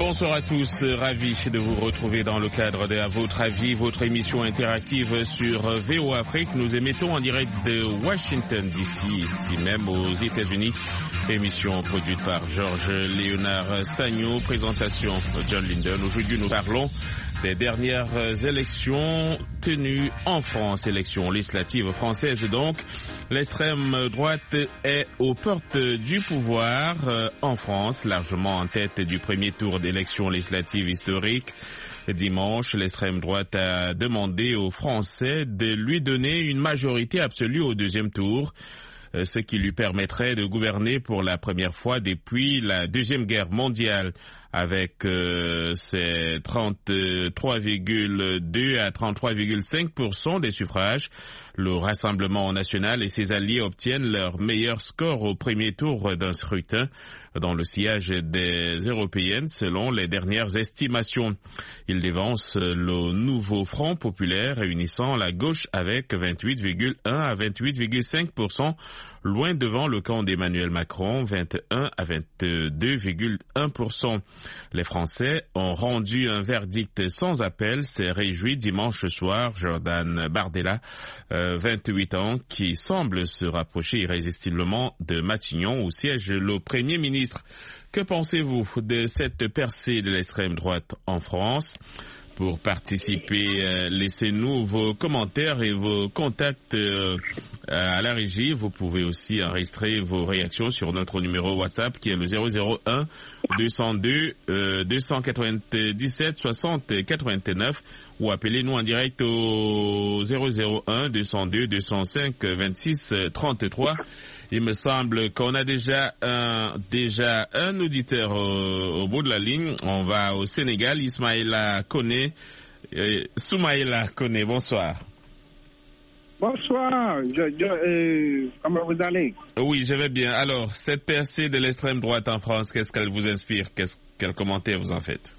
Bonsoir à tous, ravi de vous retrouver dans le cadre de À votre avis, votre émission interactive sur VO Afrique. Nous émettons en direct de Washington DC, ici même aux États-Unis. Émission produite par Georges Léonard Sagno, présentation John Linden. Aujourd'hui, nous parlons des dernières élections tenues en France, élections législatives françaises donc. L'extrême droite est aux portes du pouvoir en France, largement en tête du premier tour d'élections législatives historiques. Dimanche, l'extrême droite a demandé aux Français de lui donner une majorité absolue au deuxième tour, ce qui lui permettrait de gouverner pour la première fois depuis la Deuxième Guerre mondiale. Avec ses 33,2 à 33,5% des suffrages, le Rassemblement national et ses alliés obtiennent leur meilleur score au premier tour d'un scrutin dans le sillage des européennes selon les dernières estimations. Il dévance le nouveau Front populaire réunissant la gauche avec 28,1 à 28,5%, loin devant le camp d'Emmanuel Macron, 21 à 22,1%. Les Français ont rendu un verdict sans appel, s'est réjoui dimanche soir Jordan Bardella, 28 ans, qui semble se rapprocher irrésistiblement de Matignon où siège le Premier ministre. Que pensez-vous de cette percée de l'extrême droite en France ? Pour participer, laissez-nous vos commentaires et vos contacts à la régie. Vous pouvez aussi enregistrer vos réactions sur notre numéro WhatsApp qui est le 001 202 297 60 89 ou appelez-nous en direct au 001 202 205 26 33. Il me semble qu'on a déjà un auditeur au bout de la ligne. On va au Sénégal. Ismaïla Koné. Soumaïla Koné, bonsoir. Bonsoir. Comment vous allez? Oui, je vais bien. Alors, cette percée de l'extrême droite en France, qu'est-ce qu'elle vous inspire? Quel commentaire vous en faites?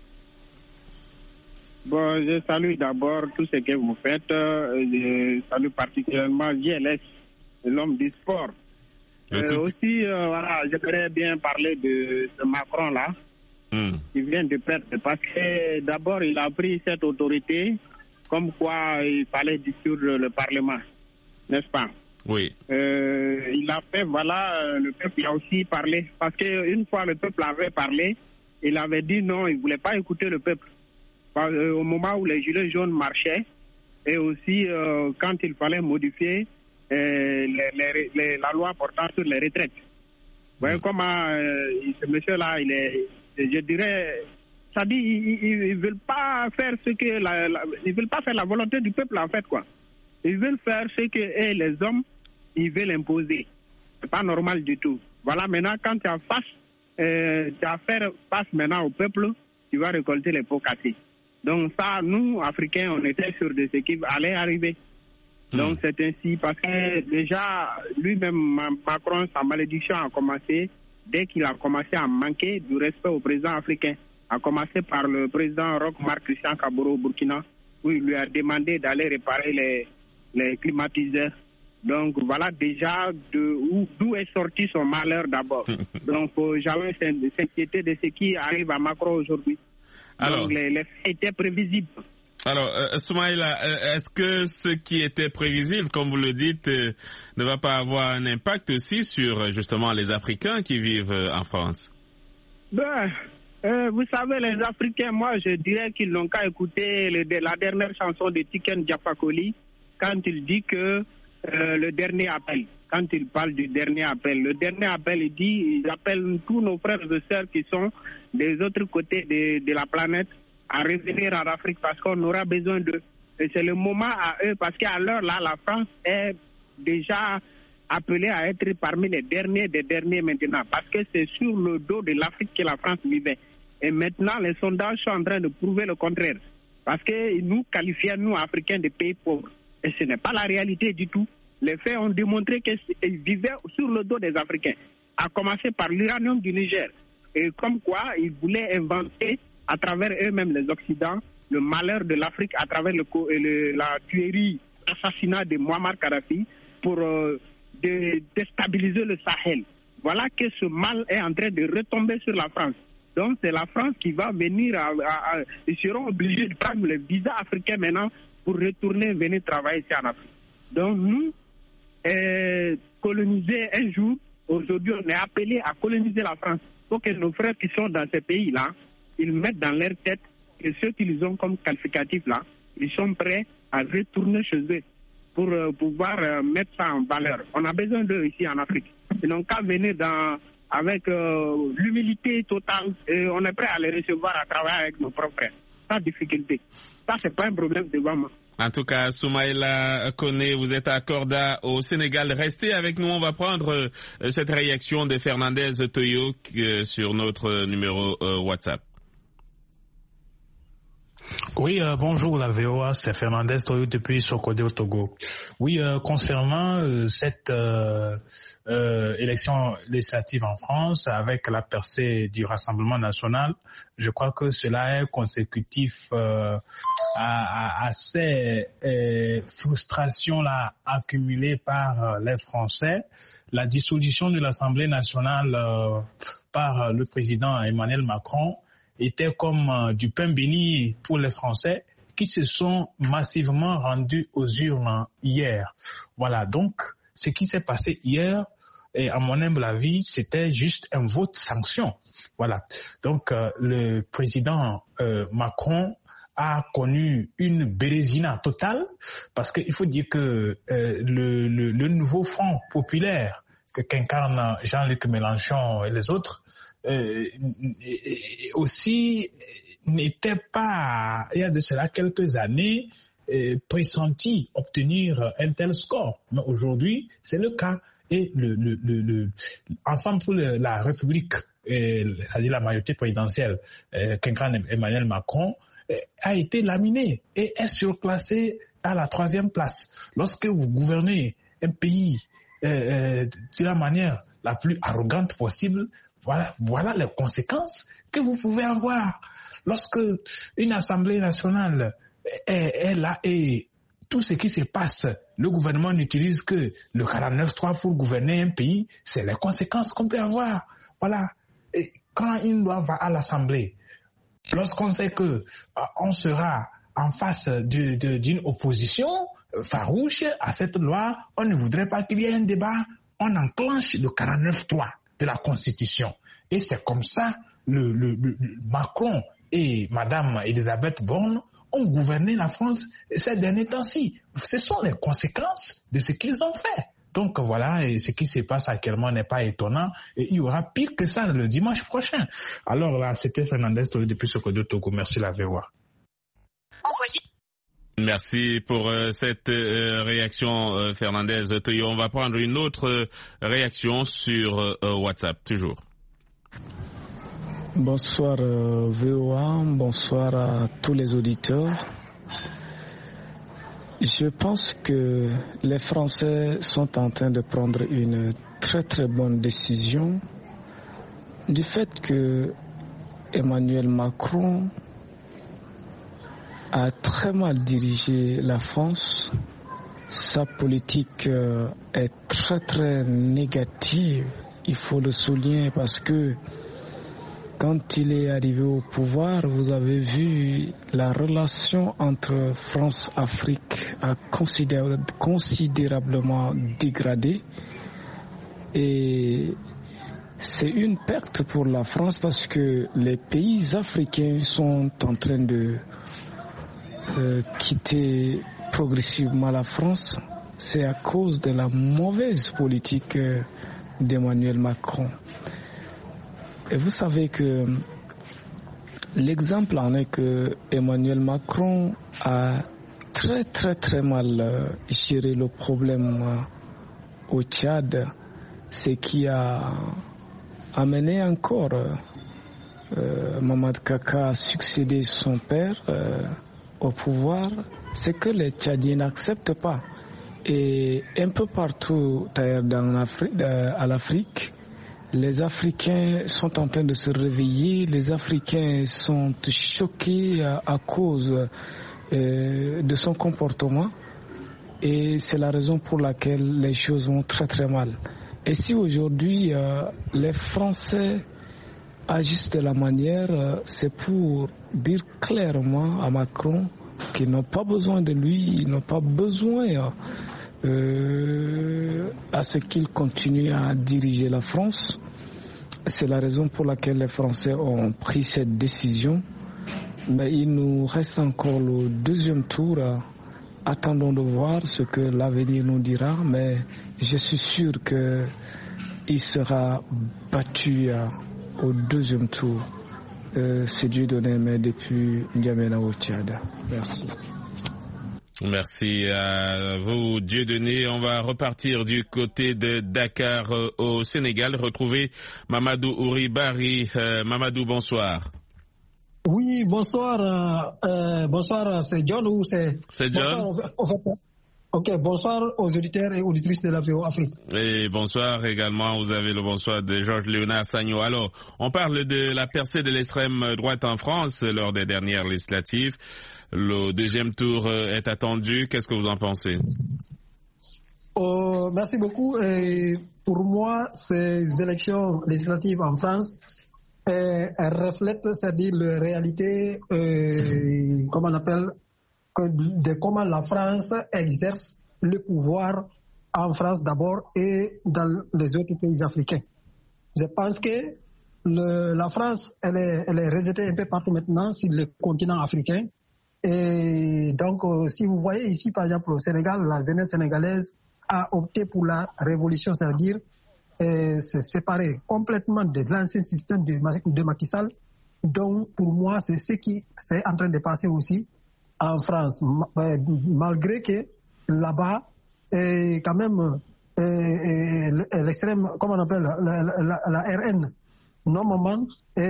Bon, je salue d'abord tout ce que vous faites. Je salue particulièrement JLS, l'homme du sport. Aussi, voilà, j'aimerais bien parler de ce Macron-là, qui vient de perdre, parce que d'abord, il a pris cette autorité comme quoi il fallait dissoudre le Parlement, n'est-ce pas? Oui. Il a fait, voilà, le peuple a aussi parlé, parce qu'une fois le peuple avait parlé, il avait dit non, il ne voulait pas écouter le peuple. Au moment où les gilets jaunes marchaient, et aussi quand il fallait modifier la loi portant sur les retraites. Vous voyez comment ce monsieur-là, il est, je dirais, ça dit, ils veulent pas faire ce que ils veulent pas faire la volonté du peuple en fait quoi. Ils veulent faire ce que les hommes, ils veulent imposer. C'est pas normal du tout. Voilà, maintenant quand tu as faire face maintenant au peuple, tu vas récolter les pots cassés. Donc ça, nous Africains, on était sûrs de ce qui allait arriver. Donc c'est ainsi, parce que déjà, lui-même, Macron, sa malédiction a commencé dès qu'il a commencé à manquer du respect au président africain. A commencé par le président Roch Marc Christian Kabore au Burkina, où il lui a demandé d'aller réparer les climatiseurs. Donc voilà déjà d'où est sorti son malheur d'abord. Donc j'avais s'inquiéter de ce qui arrive à Macron aujourd'hui. Alors, donc les faits étaient prévisibles. Alors, Soumaïla, est-ce que ce qui était prévisible, comme vous le dites, ne va pas avoir un impact aussi sur justement les Africains qui vivent en France? Vous savez, les Africains, moi je dirais qu'ils n'ont qu'à écouter la dernière chanson de Tiken Diafakoli quand il dit que le dernier appel, quand il parle du dernier appel. Le dernier appel, il appelle tous nos frères et sœurs qui sont des autres côtés de la planète à revenir en Afrique parce qu'on aura besoin d'eux. Et c'est le moment à eux, parce qu'à l'heure là, la France est déjà appelée à être parmi les derniers des derniers maintenant, parce que c'est sur le dos de l'Afrique que la France vivait. Et maintenant, les sondages sont en train de prouver le contraire, parce que nous qualifions, nous, Africains, de pays pauvres. Et ce n'est pas la réalité du tout. Les faits ont démontré qu'ils vivaient sur le dos des Africains, à commencer par l'uranium du Niger. Et comme quoi, ils voulaient inventer à travers eux-mêmes les Occidents, le malheur de l'Afrique à travers la tuerie, l'assassinat de Muammar Kadhafi pour déstabiliser le Sahel. Voilà que ce mal est en train de retomber sur la France. Donc c'est la France qui va venir, ils seront obligés de prendre le visa africain maintenant pour venir travailler ici en Afrique. Donc nous, coloniser un jour, aujourd'hui on est appelé à coloniser la France. Il faut que nos frères qui sont dans ces pays-là, ils mettent dans leur tête que ceux qu'ils ont comme qualificatifs là, ils sont prêts à retourner chez eux pour pouvoir mettre ça en valeur. On a besoin d'eux ici en Afrique. Ils n'ont qu'à venir avec l'humilité totale et on est prêt à les recevoir, à travailler avec nos propres frères. Pas de difficulté. Ça, c'est pas un problème devant moi. En tout cas, Soumaïla Koné, vous êtes à Korda au Sénégal. Restez avec nous, on va prendre cette réaction de Fernandez Toyo sur notre numéro WhatsApp. Oui, bonjour la VOA, c'est Fernandez Toyo depuis Sokodé au Togo. Oui, concernant cette élection législative en France avec la percée du Rassemblement national, je crois que cela est consécutif à ces frustrations là accumulées par les Français. La dissolution de l'Assemblée nationale par le président Emmanuel Macron était comme du pain béni pour les Français qui se sont massivement rendus aux urnes hier. Voilà, donc ce qui s'est passé hier, et à mon humble avis, c'était juste un vote sanction. Voilà, donc le président Macron a connu une bérésina totale parce qu'il faut dire que le nouveau Front populaire qu'incarne Jean-Luc Mélenchon et les autres aussi n'était pas, il y a de cela quelques années, pressenti obtenir un tel score. Mais aujourd'hui, c'est le cas. Et ensemble pour la République, c'est-à-dire la majorité présidentielle qu'incarne Emmanuel Macron, a été laminé et est surclassé à la 3e place. Lorsque vous gouvernez un pays de la manière la plus arrogante possible, voilà les conséquences que vous pouvez avoir. Lorsque une Assemblée nationale est là et tout ce qui se passe, le gouvernement n'utilise que le 49.3 pour gouverner un pays, c'est les conséquences qu'on peut avoir. Voilà. Et quand une loi va à l'Assemblée, lorsqu'on sait que on sera en face d'une opposition farouche à cette loi, on ne voudrait pas qu'il y ait un débat, on enclenche le 49.3 de la Constitution. Et c'est comme ça le Macron et Madame Elisabeth Borne ont gouverné la France ces derniers temps-ci. Ce sont les conséquences de ce qu'ils ont fait. Donc voilà, et ce qui se passe actuellement n'est pas étonnant. Et il y aura pire que ça le dimanche prochain. Alors là, c'était Fernandez depuis Sokodé Togo. Merci la VOA. Merci pour cette réaction, Fernandez Toyo. On va prendre une autre réaction sur WhatsApp, toujours. Bonsoir VOA, bonsoir à tous les auditeurs. Je pense que les Français sont en train de prendre une très très bonne décision du fait que Emmanuel Macron a très mal dirigé la France. Sa politique est très très négative, il faut le souligner, parce que quand il est arrivé au pouvoir, vous avez vu la relation entre France-Afrique a considérablement dégradé. Et c'est une perte pour la France parce que les pays africains sont en train de quitter progressivement la France. C'est à cause de la mauvaise politique d'Emmanuel Macron. Et vous savez que l'exemple en est que Emmanuel Macron a très très très mal géré le problème au Tchad, ce qui a amené encore Mamad Kaka à succéder son père au pouvoir, c'est que les Tchadiens n'acceptent pas. Et un peu partout à l'Afrique, les Africains sont en train de se réveiller, les Africains sont choqués à cause de son comportement et c'est la raison pour laquelle les choses vont très très mal. Et si aujourd'hui les Français agissent de la manière, c'est pour dire clairement à Macron qu'ils n'ont pas besoin de lui, ils n'ont pas besoin à ce qu'il continue à diriger la France. C'est la raison pour laquelle les Français ont pris cette décision. Mais il nous reste encore le deuxième tour. Attendons de voir ce que l'avenir nous dira. Mais je suis sûr qu'il sera battu au deuxième tour. C'est Dieu donné, mais depuis N'Djamena au Tchad. Merci. Merci à vous, Dieudonné. On va repartir du côté de Dakar au Sénégal, retrouver Mamadou Ouribari. Mamadou, bonsoir. Oui, bonsoir. Bonsoir, c'est John ou c'est... C'est John. Bonsoir, ok, bonsoir aux auditeurs et auditrices de la VO Afrique. Et bonsoir également, vous avez le bonsoir de Georges Léonard Sagno. Alors, on parle de la percée de l'extrême droite en France lors des dernières législatives. Le deuxième tour est attendu. Qu'est-ce que vous en pensez? Merci beaucoup. Et pour moi, ces élections législatives en France elles reflètent, c'est-à-dire la réalité, comment on appelle, de comment la France exerce le pouvoir en France d'abord et dans les autres pays africains. Je pense que la France, elle est rejetée un peu partout maintenant sur le continent africain. Et donc, si vous voyez ici, par exemple, au Sénégal, la jeunesse sénégalaise a opté pour la révolution, c'est-à-dire se séparer complètement de l'ancien système de Macky Sall. Donc, pour moi, c'est ce qui est en train de passer aussi en France. Malgré que là-bas, quand même, l'extrême, comment on appelle, la RN, normalement,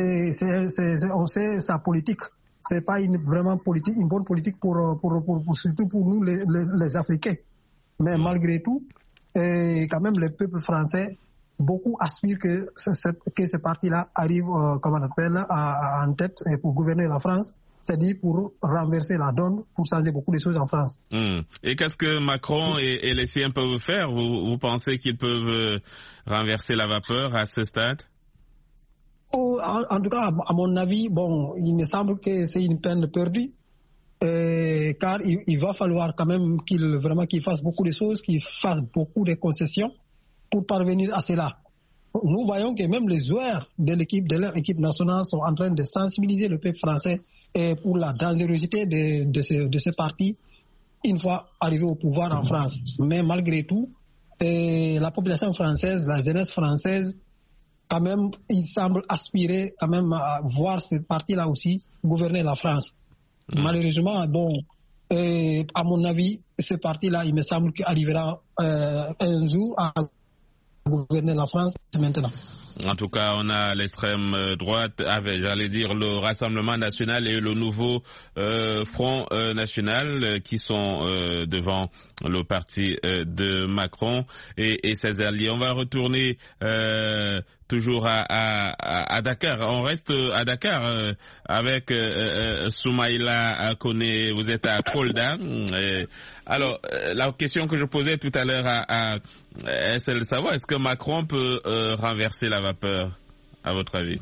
on sait sa politique. C'est pas une bonne politique surtout pour nous les Africains. Mais malgré tout, quand même le peuple français, beaucoup aspirent que ce parti-là arrive, comme on appelle, en tête pour gouverner la France, c'est-à-dire pour renverser la donne, pour changer beaucoup de choses en France. Et qu'est-ce que Macron et les siens peuvent faire? Vous pensez qu'ils peuvent renverser la vapeur à ce stade? En tout cas, à mon avis, bon, il me semble que c'est une peine perdue, car il va falloir quand même qu'il fasse beaucoup de choses, qu'il fasse beaucoup de concessions pour parvenir à cela. Nous voyons que même les joueurs de leur équipe nationale sont en train de sensibiliser le peuple français pour la dangerosité de ce parti une fois arrivé au pouvoir en France. Mais malgré tout, la population française, la jeunesse française, quand même, il semble aspirer quand même à voir ce parti-là aussi gouverner la France. Malheureusement, bon, à mon avis, ce parti-là, il me semble qu'il arrivera un jour à gouverner la France maintenant. En tout cas, on a l'extrême droite avec, j'allais dire, le Rassemblement national et le nouveau Front national qui sont devant le parti de Macron et ses alliés. On va retourner toujours à Dakar. On reste à Dakar avec Soumaïla Koné. Vous êtes à Kolda. Alors, la question que je posais tout à l'heure est celle de savoir, est-ce que Macron peut renverser la vapeur, à votre avis?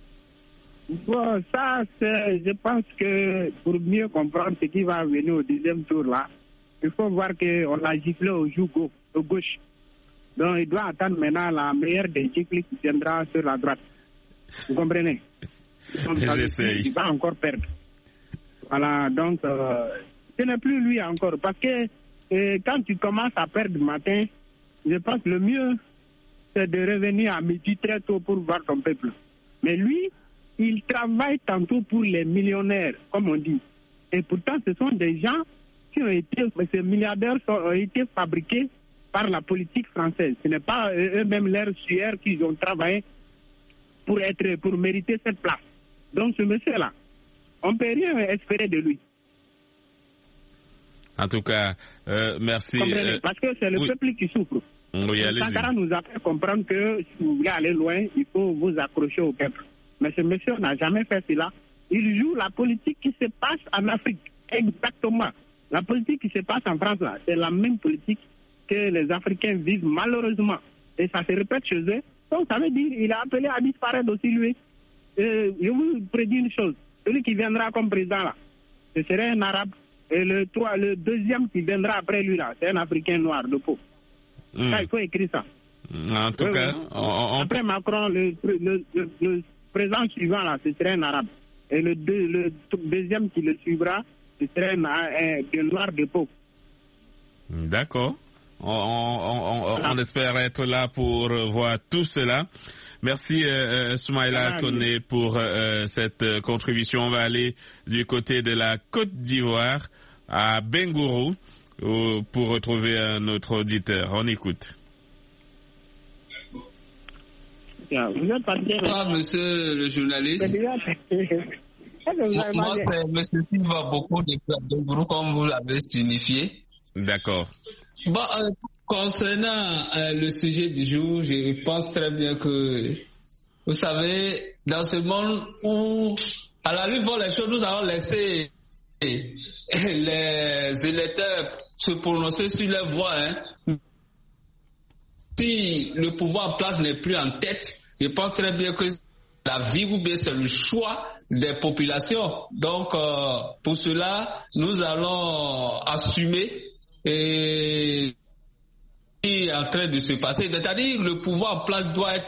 Bon, ça, je pense que pour mieux comprendre ce qui va venir au deuxième tour là, il faut voir qu'on l'a giflé au gauche. Donc, il doit attendre maintenant la meilleure des gifles qui viendra sur la droite. Vous comprenez? Donc, il va encore perdre. Voilà, donc, ce n'est plus lui encore. Parce que quand tu commences à perdre le matin, je pense que le mieux, c'est de revenir à midi très tôt pour voir ton peuple. Mais lui, il travaille tantôt pour les millionnaires, comme on dit. Et pourtant, ce sont des gens qui ont été, ces milliardaires ont été fabriqués par la politique française. Ce n'est pas eux-mêmes leurs sueurs qu'ils ont travaillé pour mériter cette place. Donc ce monsieur-là, on ne peut rien espérer de lui. En tout cas, merci. Parce que c'est le peuple qui souffre. Oui, Sankara nous a fait comprendre que si vous voulez aller loin, il faut vous accrocher au peuple. Mais ce monsieur n'a jamais fait cela. Il joue la politique qui se passe en Afrique. Exactement. La politique qui se passe en France, là, c'est la même politique que les Africains vivent malheureusement. Et ça se répète chez eux. Donc ça veut dire qu'il a appelé à disparaître aussi lui. je vous prédis une chose. Celui qui viendra comme président là, ce serait un arabe. Et le deuxième qui viendra après lui là, c'est un Africain noir de peau. Ça, il faut écrire ça. En tout cas, après Macron, le président suivant là, ce serait un arabe. Et le deuxième qui le suivra, ce serait un noir de peau. D'accord. On espère être là pour voir tout cela. Merci Soumaïla Koné pour cette contribution. On va aller du côté de la Côte d'Ivoire à Bengourou pour retrouver un autre auditeur. On écoute. Bonsoir, monsieur le journaliste. Moi, c'est monsieur Silva beaucoup de Bengourou, comme vous l'avez signifié. D'accord. Bon, concernant le sujet du jour, je pense très bien que, vous savez, dans ce monde où, à la lutte vont les choses, nous allons laisser les électeurs se prononcer sur leur voix. Si le pouvoir en place n'est plus en tête, je pense très bien que la vie ou bien c'est le choix des populations. Donc, pour cela, nous allons assumer et est en train de se passer. C'est-à-dire le pouvoir en place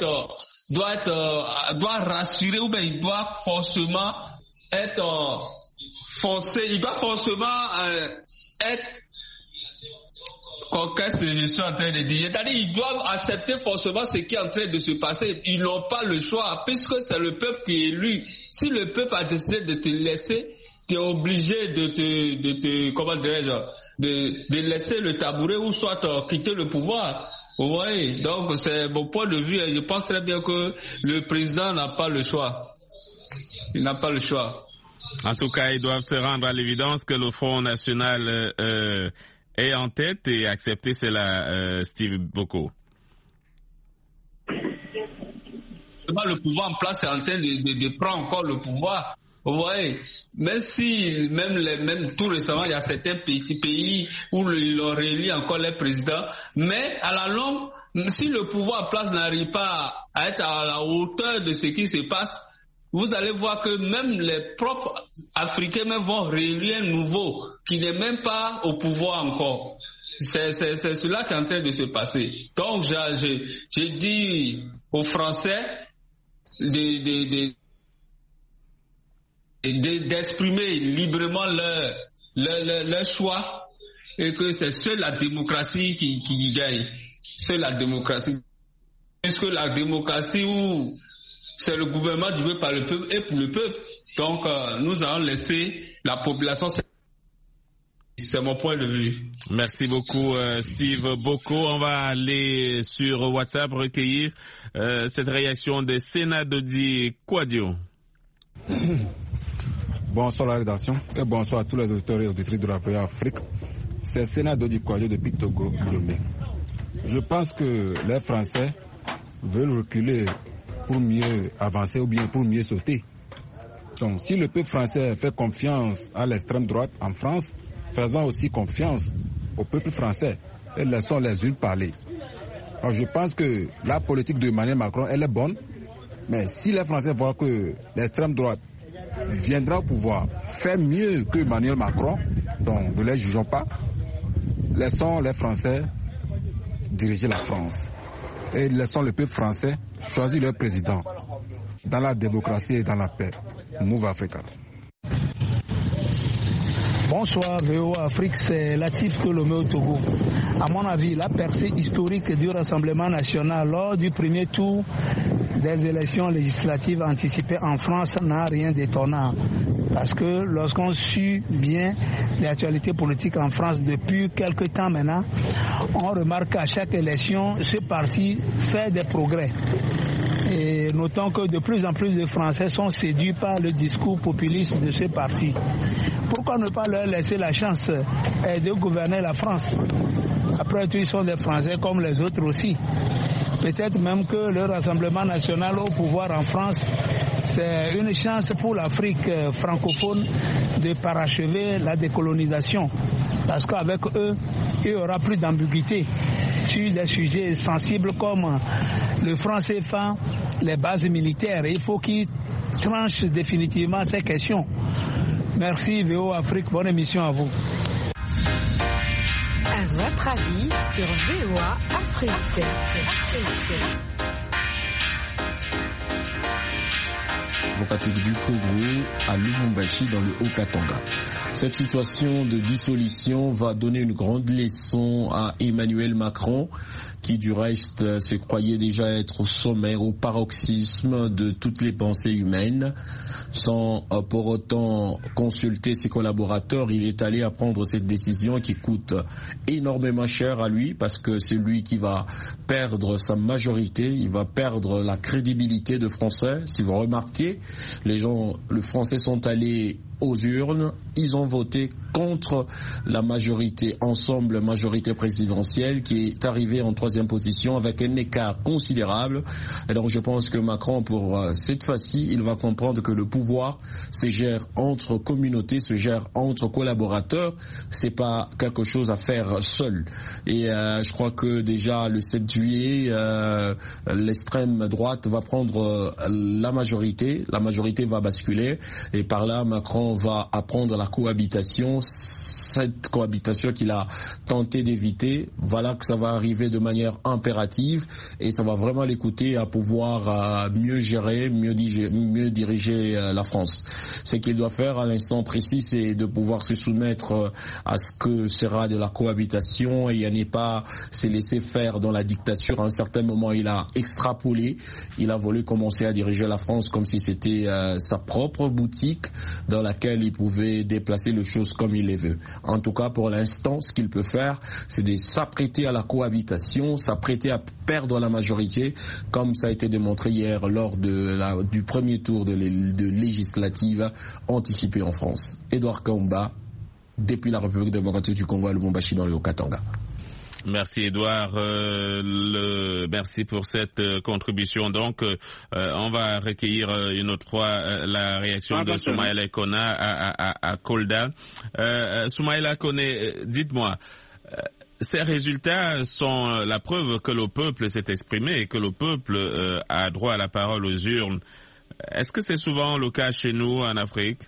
doit rassurer ou bien il doit forcément être forcé, il doit forcément être qu'est-ce que je suis en train de dire. C'est-à-dire ils doivent accepter forcément ce qui est en train de se passer. Ils n'ont pas le choix puisque c'est le peuple qui est élu. Si le peuple a décidé de te laisser, tu es obligé de laisser le tabouret ou soit quitter le pouvoir. Oui, donc c'est mon point de vue et je pense très bien que le président n'a pas le choix. Il n'a pas le choix. En tout cas, ils doivent se rendre à l'évidence que le Front National est en tête et accepter cela, Steve Boko. Le pouvoir en place est en train de prendre encore le pouvoir. Vous voyez, même si, même tout récemment, il y a certains pays où ils ont réélu encore les présidents, mais à la longue, si le pouvoir en place n'arrive pas à être à la hauteur de ce qui se passe, vous allez voir que même les propres Africains même vont réélire un nouveau qui n'est même pas au pouvoir encore. C'est cela qui est en train de se passer. Donc, j'ai dit aux Français d'exprimer librement leur choix et que c'est seule la démocratie qui gagne. Seule la démocratie. Puisque la démocratie où c'est le gouvernement du peuple par le peuple et pour le peuple. Donc nous allons laisser la population. C'est mon point de vue. Merci beaucoup Steve Boko. On va aller sur WhatsApp recueillir cette réaction de Sénat Dodi Kwadio. Bonsoir à la rédaction et bonsoir à tous les auditeurs et auditrices de la VOA Afrique. C'est Sénat Dodi Kwadio depuis Togo, Lomé. Je pense que les Français veulent reculer pour mieux avancer ou bien pour mieux sauter. Donc si le peuple français fait confiance à l'extrême droite en France, faisons aussi confiance au peuple français et laissons les unes parler. Alors je pense que la politique de Emmanuel Macron, elle est bonne, mais si les Français voient que l'extrême droite viendra au pouvoir, fait mieux que Emmanuel Macron, donc ne les jugeons pas, laissons les Français diriger la France et laissons le peuple français choisir leur président dans la démocratie et dans la paix. Move Africa. Bonsoir VOA Afrique, c'est Latif Tolomé au Togo. À mon avis, la percée historique du Rassemblement national lors du premier tour des élections législatives anticipées en France n'a rien d'étonnant. Parce que lorsqu'on suit bien l'actualité politique en France depuis quelque temps maintenant, on remarque qu'à chaque élection, ce parti fait des progrès. Et notons que de plus en plus de Français sont séduits par le discours populiste de ce parti. Pourquoi ne pas leur laisser la chance de gouverner la France? Après tout, ils sont des Français comme les autres aussi. Peut-être même que le Rassemblement national au pouvoir en France, c'est une chance pour l'Afrique francophone de parachever la décolonisation. Parce qu'avec eux, il n'y aura plus d'ambiguïté sur des sujets sensibles comme le franc CFA, les bases militaires. Il faut qu'ils tranche définitivement ces questions. Merci VO Afrique, bonne émission à vous. À votre avis sur VOA Afrique. Démocratique du Congo à Lubumbashi dans le Haut-Katanga. Cette situation de dissolution va donner une grande leçon à Emmanuel Macron, qui du reste se croyait déjà être au sommet, au paroxysme de toutes les pensées humaines. Sans pour autant consulter ses collaborateurs, il est allé à prendre cette décision qui coûte énormément cher à lui, parce que c'est lui qui va perdre sa majorité, il va perdre la crédibilité de Français. Si vous remarquez, les Français sont allés aux urnes, ils ont voté contre la majorité ensemble, majorité présidentielle, qui est arrivée en 3e position avec un écart considérable. Et donc je pense que Macron, pour cette fois-ci, il va comprendre que le pouvoir se gère entre communautés, se gère entre collaborateurs. C'est pas quelque chose à faire seul. Et je crois que déjà le 7 juillet, l'extrême droite va prendre la majorité va basculer, et par là Macron va apprendre la cohabitation, cette cohabitation qu'il a tenté d'éviter. Voilà que ça va arriver de manière impérative, et ça va vraiment l'écouter à pouvoir mieux gérer, mieux diriger la France. Ce qu'il doit faire à l'instant précis, c'est de pouvoir se soumettre à ce que sera de la cohabitation, et à ne pas se laisser faire dans la dictature. À un certain moment, il a extrapolé, il a voulu commencer à diriger la France comme si c'était sa propre boutique dans laquelle il pouvait déplacer les choses comme il les veut. En tout cas, pour l'instant, ce qu'il peut faire, c'est de s'apprêter à la cohabitation, s'apprêter à perdre la majorité, comme ça a été démontré hier lors du premier tour de législative anticipée en France. Edouard Kaumba, depuis la République démocratique du Congo à Lubumbashi dans le Haut-Katanga. Merci Edouard, merci pour cette contribution. Donc, on va recueillir une autre fois la réaction de Soumaïla Kona à Kolda. Soumaïla Kona, dites-moi, ces résultats sont la preuve que le peuple s'est exprimé et que le peuple a droit à la parole aux urnes. Est-ce que c'est souvent le cas chez nous en Afrique?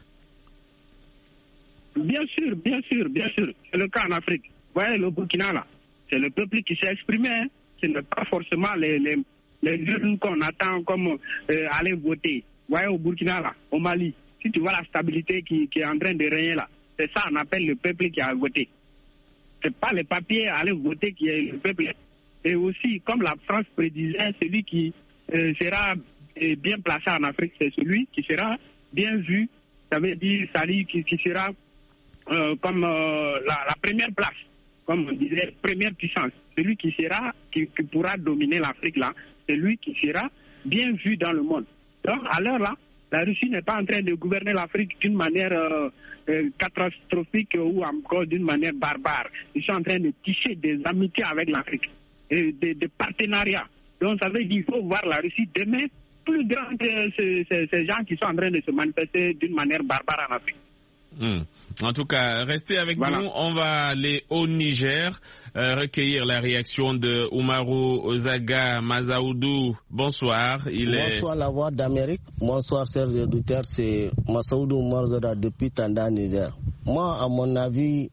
Bien sûr. C'est le cas en Afrique. Vous voyez le Burkina là, c'est le peuple qui s'est exprimé. Hein. Ce n'est pas forcément les urnes qu'on attend comme aller voter. Vous voyez au Burkina là, au Mali, si tu vois la stabilité qui est en train de régner là, c'est ça qu'on appelle le peuple qui a voté. C'est pas les papiers à aller voter qui est le peuple. Et aussi, comme la France prédisait, celui qui sera bien placé en Afrique, c'est celui qui sera bien vu. Ça veut dire qui sera comme la première place, comme on disait, première puissance. Celui qui pourra dominer l'Afrique là, c'est lui qui sera bien vu dans le monde. Donc à l'heure là, la Russie n'est pas en train de gouverner l'Afrique d'une manière catastrophique ou encore d'une manière barbare. Ils sont en train de tisser des amitiés avec l'Afrique, et des partenariats. Donc ça veut dire qu'il faut voir la Russie demain plus grande que ces gens qui sont en train de se manifester d'une manière barbare en Afrique. En tout cas, restez avec nous. On va aller au Niger, recueillir la réaction de Oumarou Ozaga Mazaoudou. Bonsoir. Bonsoir la voix d'Amérique. Bonsoir chers auditeurs. C'est Mazaoudou Oumarou depuis Tanda, Niger. Moi, à mon avis,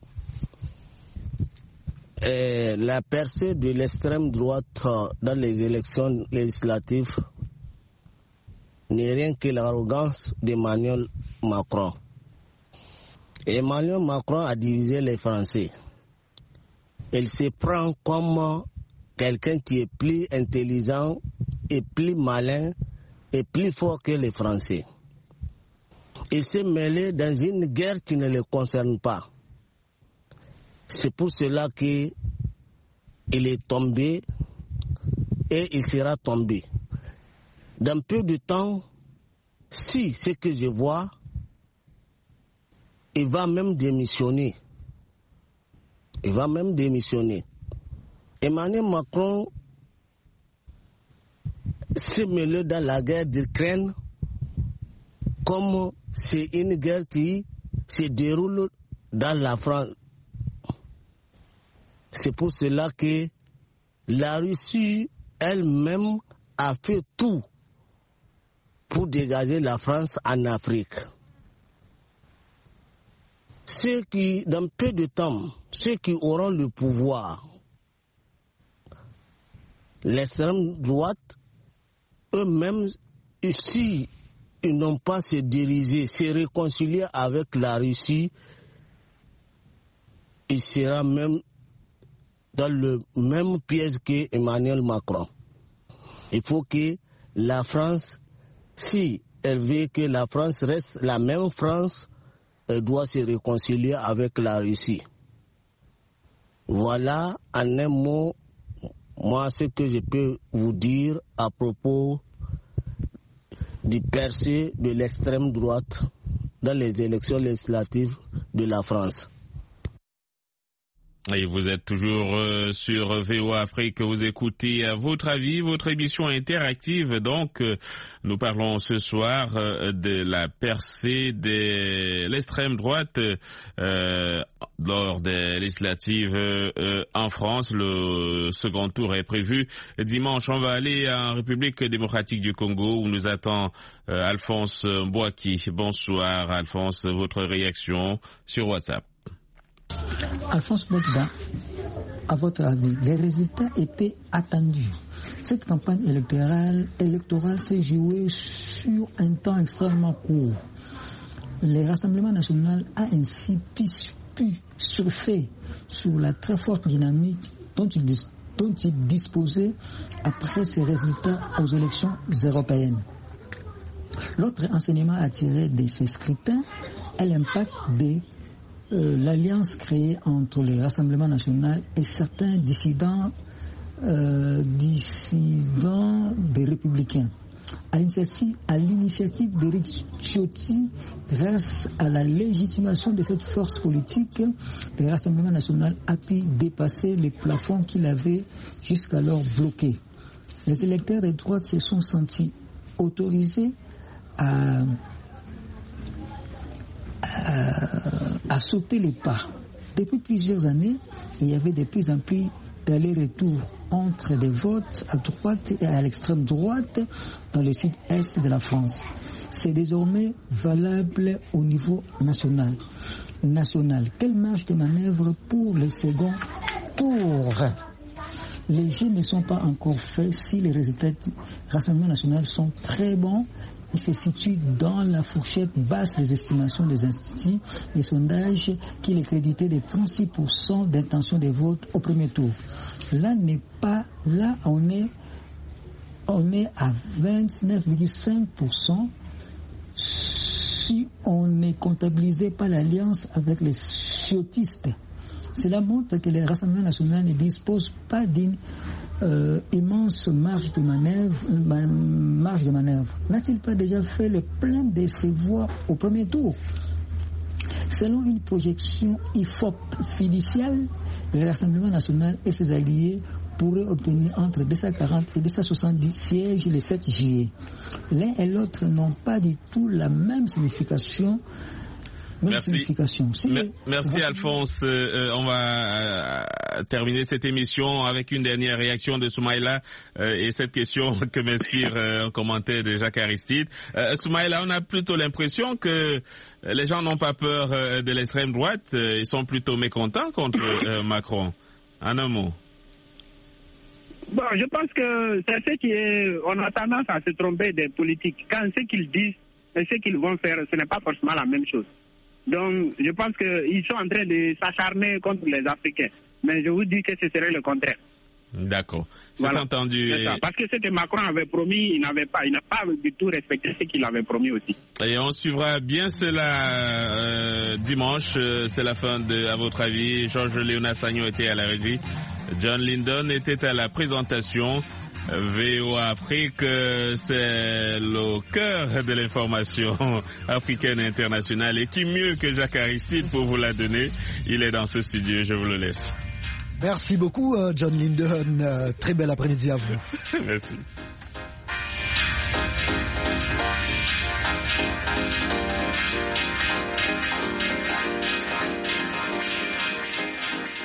la percée de l'extrême droite dans les élections législatives n'est rien que l'arrogance d'Emmanuel Macron. Emmanuel Macron a divisé les Français. Il se prend comme quelqu'un qui est plus intelligent et plus malin et plus fort que les Français. Il s'est mêlé dans une guerre qui ne le concerne pas. C'est pour cela qu'il est tombé et il sera tombé. Dans peu de temps, si ce que je vois, il va même démissionner. Emmanuel Macron s'est mêlé dans la guerre d'Ukraine comme c'est une guerre qui se déroule dans la France. C'est pour cela que la Russie elle-même a fait tout pour dégager la France en Afrique. Ceux qui, dans peu de temps, ceux qui auront le pouvoir, l'extrême droite, eux-mêmes, si ils n'ont pas se diriger, se réconcilier avec la Russie, il sera même dans le même piège qu'Emmanuel Macron. Il faut que la France, si elle veut que la France reste la même France, elle doit se réconcilier avec la Russie. Voilà en un mot, moi, ce que je peux vous dire à propos du percée de l'extrême droite dans les élections législatives de la France. Et vous êtes toujours sur VOA Afrique, vous écoutez à votre avis, votre émission interactive. Donc, nous parlons ce soir de la percée de l'extrême droite lors des législatives en France. Le second tour est prévu dimanche. On va aller en République démocratique du Congo où nous attend Alphonse Mbouaki. Bonsoir Alphonse, votre réaction sur WhatsApp. Alphonse Mbouaki, à votre avis, les résultats étaient attendus. Cette campagne électorale s'est jouée sur un temps extrêmement court. Le Rassemblement national a ainsi pu surfer sur la très forte dynamique dont il disposait après ses résultats aux élections européennes. L'autre enseignement à tirer de ces scrutins est l'impact de l'alliance créée entre le Rassemblement national et certains dissidents des Républicains. À l'initiative d'Éric Ciotti, grâce à la légitimation de cette force politique, le Rassemblement national a pu dépasser les plafonds qu'il avait jusqu'alors bloqués. Les électeurs de droite se sont sentis autorisés à sauter les pas. Depuis plusieurs années, il y avait de plus en plus d'aller-retour entre des votes à droite et à l'extrême droite dans le sud-est de la France. C'est désormais valable au niveau national. Quelle marge de manœuvre pour le second tour? Les jeux ne sont pas encore faits si les résultats du Rassemblement national sont très bons. Il se situe dans la fourchette basse des estimations des instituts de sondage qui les créditaient de 36% d'intention de vote au premier tour. Là, on est à 29,5% si on ne comptabilisait pas l'alliance avec les ciotistes. Cela montre que le Rassemblement national ne dispose pas d'une immense marge de manœuvre. N'a-t-il pas déjà fait le plein de ses voix au premier tour? Selon une projection IFOP fiduciale, le Rassemblement national et ses alliés pourraient obtenir entre 240 et 270 sièges le 7 juillet. L'un et l'autre n'ont pas du tout la même signification. Merci Alphonse. On va terminer cette émission avec une dernière réaction de Soumaïla et cette question que m'inspire un commentaire de Jacques Aristide. Soumaïla, on a plutôt l'impression que les gens n'ont pas peur de l'extrême droite, ils sont plutôt mécontents contre Macron. En un mot. Bon, je pense que c'est ce qui est... On a tendance à se tromper des politiques. Quand ce qu'ils disent et ce qu'ils vont faire, ce n'est pas forcément la même chose. Donc, je pense qu'ils sont en train de s'acharner contre les Africains. Mais je vous dis que ce serait le contraire. D'accord. C'est entendu. C'est ça. Parce que ce que Macron avait promis, il n'a pas du tout respecté ce qu'il avait promis aussi. Et on suivra bien cela dimanche. C'est la fin à votre avis. Georges Léonard Sagnon était à la régie. John Lyndon était à la présentation. VOA Afrique, c'est le cœur de l'information africaine et internationale. Et qui mieux que Jacques Aristide pour vous la donner? Il est dans ce studio, je vous le laisse. Merci beaucoup, John Lyndon. Très bel après-midi à vous. Merci.